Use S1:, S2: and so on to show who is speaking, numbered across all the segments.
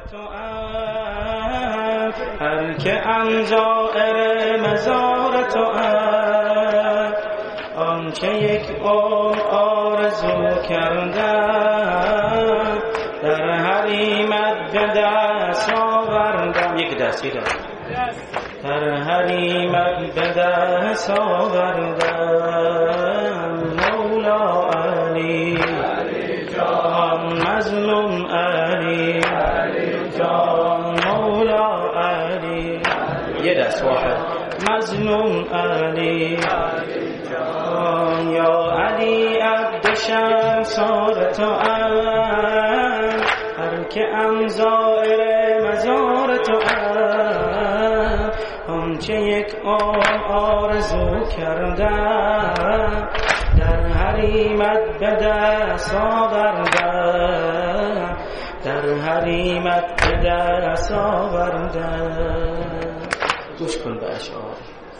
S1: توام، هر که ام زائر مزار توام، آنچه یک عمر آرزو کردم، در حریمت به دست آوردم. یک دست در حریمت به دست آوردم. مولا علی جان، مظلوم علی جان، مولا علی، یه دست واحد، مظلوم علی جان. یا علی عبد شمسار توام، هر که ام زائر مزار توام، آنچه یک عمر آرزو کردم، در حریمت به دست آوردم، در حریمت به دست آوردم. گوش کن به اشعار.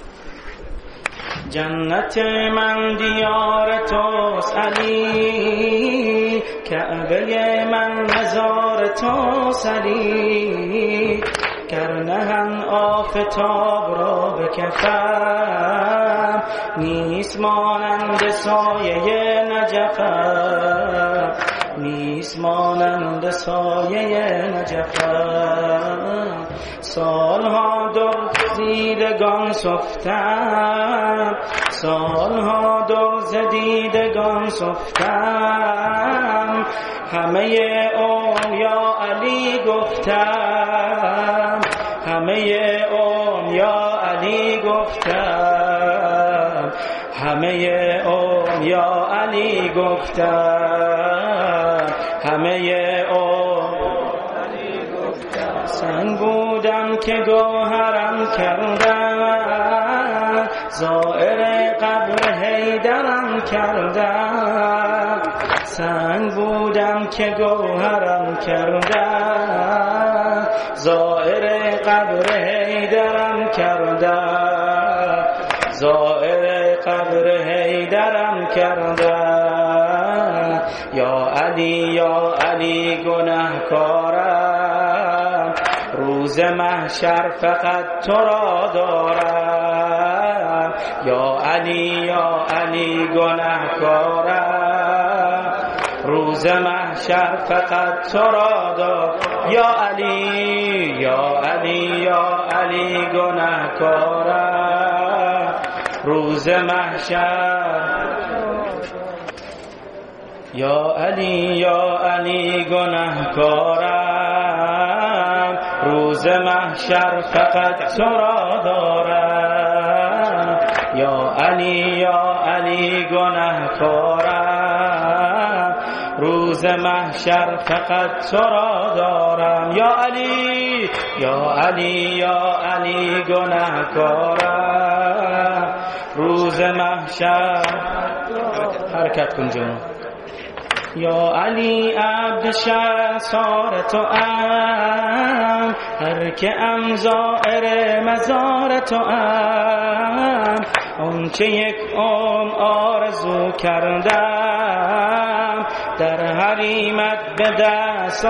S1: جنت من دیار توست علی، کعبه من مزار توست علی، گر نهن آفتاب را به کفم، نیست مانند سایه نجفم، نیست مانند سایه نجفم. سالها در دیدگان سفتم، سالها در دیدگان سفتم، همه عمر یا علی گفتم، همه عمر یا علی گفتم، همه عمر یا علی گفتم، همه عمر علی گفتم. سنگ بودم که گوهرم کردم، زائر قبر حیدرم کردم، سنگ بودم که گوهرم کردم، زائر قبر حیدرم کردم، زائر قبر حیدرم کردم. یا علی گناهکارم، روز محشر فقط تو را دارم. یا علی گناهکارم، روز محشر فقط تو را دارم. یا علی گناهکارم، روز محشر. یا علی گناهکارم، روز محشر فقط تو را دارم. یا علی گناهکارم، روز محشر فقط تو را دارم. یا علی گناهکارم، روز محشر. حرکت کن جان. یا علی عبد شمسار توام، هر که ام زائر مزار توام، آنچه یک عمر آرزو کردم، در حریمت به دست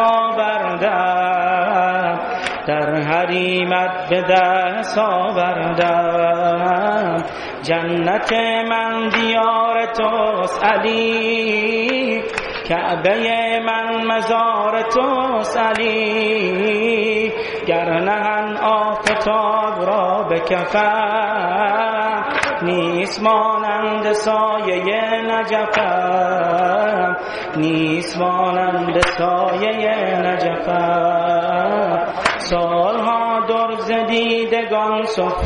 S1: آوردم، در حریمت به دست آوردم. جنت من دیار توست علی، کعبه من مزار توست علی، گر نهن آفتاب را به کفم، نیست مانند سایه نجفم، نیست مانند سایه نجفم. سالها درز دیدگان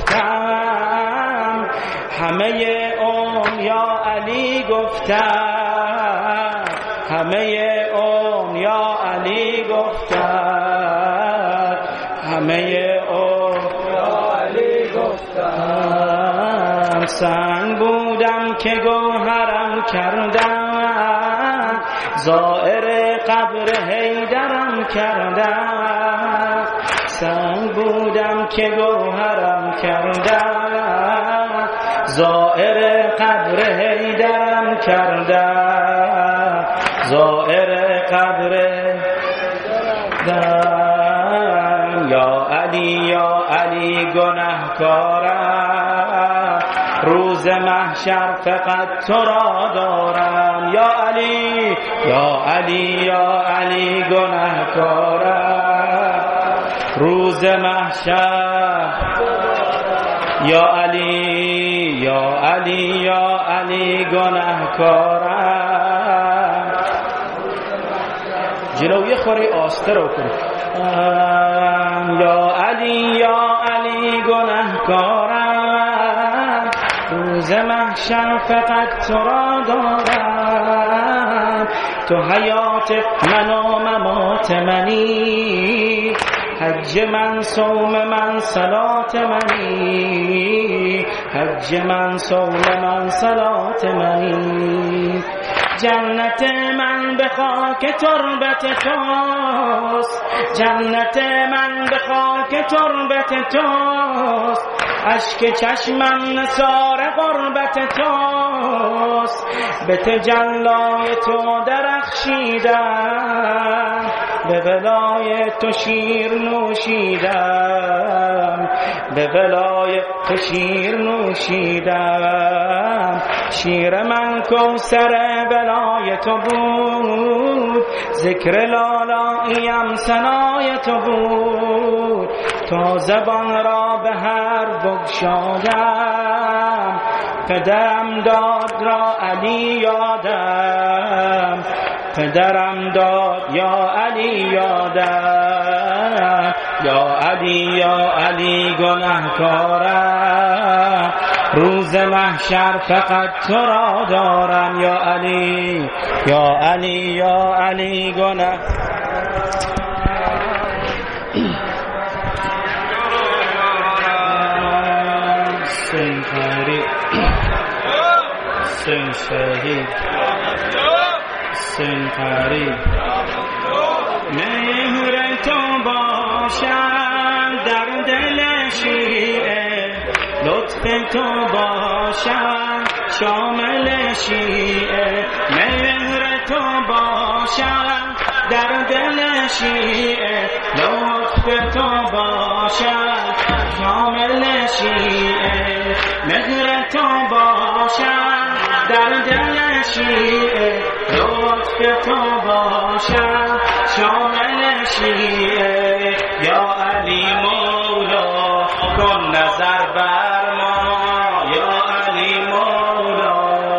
S1: سفتم، همه عمر یا علی گفتم، همه عمر یا علی گفتم، همه عمر یا علی گفتم. سنگ بودم که گوهرم کردم، زائر قبر حیدرم کردم، سنگ بودم که گوهرم کردم، زائر قبر حیدرم کردم، زائر قبر حیدرم. یا علی یا علی گنهکارم، روز محشر فقط تو را دارم. یا علی یا علی یا علی گنهکارم، روز محشر. یا علی یا علی یا علی گنهکارم. جلو یه خوری آسته رو کن. یا علی یا علی گنهکارم، روز محشر فقط تو را دارم. تو حیات من و ممات منی، حج من صوم من صلات منی، حج من صوم من صلات منی. جنت من به خاک تربت توست، جنت من به خاک تربت توست. اشک چشمم نثار غربت توست، به تجلای تو درخشیدم، به ولای تو شیر نوشیدم، به ولای تو شیر نوشیدم. شیر من کوثر ولای تو بود، ذکر لالاییم ثنای تو بود. تا زبان را به هر بگشادم، پدرم داد را علی یادم، پدرم داد یا علی یادم. یا علی یا علی گنهکارم، روز محشر فقط تو را دارم. یا علی یا علی یا علی گنه. حسین غریب، حسین شهید، حسین غریب. مهر تو باشد در دل شیعه، لطف تو باشد شامل شیعه. مهر تو باشد در دل شیعه، لطف تو باشد شامل شیعه. مهر تو باشد در دل شیعه، لطف تو باشد شامل شیعه. یا علی مولا کن نظر بر ما، یا علی مولا.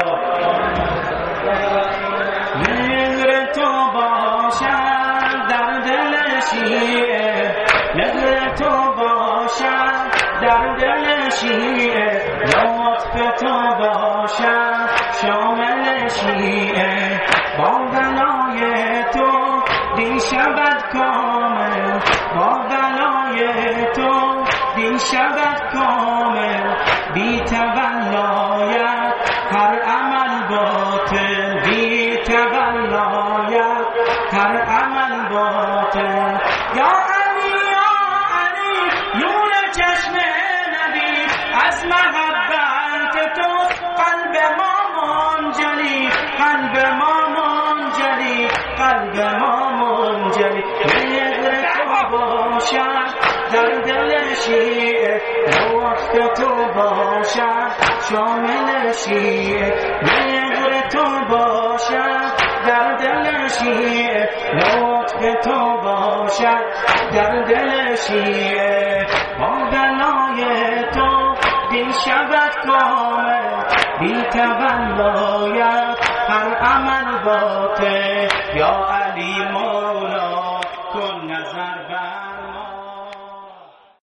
S1: مهر تو باشد در دل شیعه، مهر تو باشد در دل شیعه. لطف تو باشد شامل شیعه. با بلای تو دین شود کامل، با بلای تو دین شود کامل. بی تولایت هر عمل باطل، بی تولایت هر عمل باطل. یا علی یا علی نور چشم نبی، از محبت تو قلب ما منجلی، قلب ما منجلی، قلب ما منجلی. مهر تو باشد در دل شیعه، لطف تو باشد شامل شیعه. مهر تو باشد در دل شیعه، لطف تو باشد در دل شیعه. با بلای تو دین شود کامل، بی تولایت هر عمل باطل. یا علی